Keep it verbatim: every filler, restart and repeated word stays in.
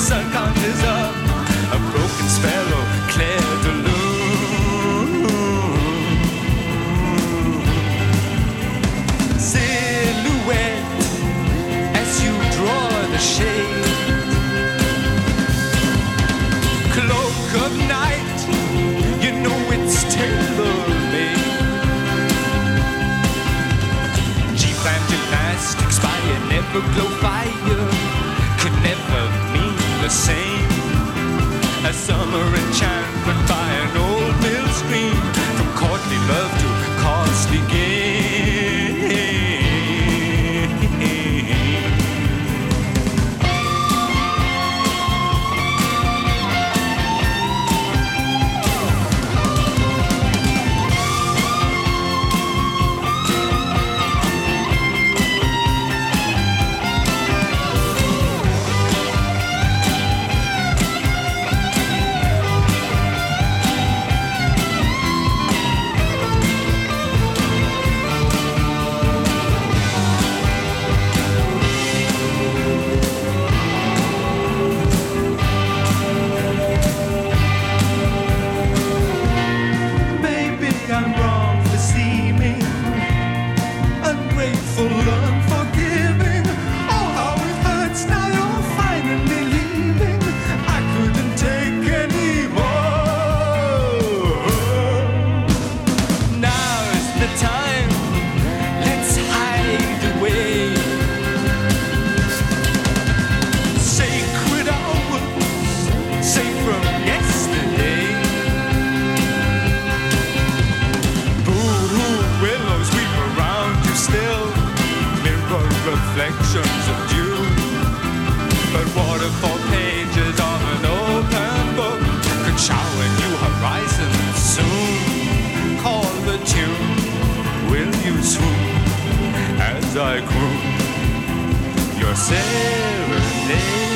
sun conjures up a broken sparrow, Claire de Lune. Silhouette as you draw the shade, cloak of night, you know it's tailor-made. G-plan gymnastics by an everglow fire could never mean the same as summer enchantment by an old mill stream, from courtly love to costly gain. Reflections of dew, but waterfall pages of an open book could shower new horizons soon. Call the tune, will you swoon as I croon your serenade?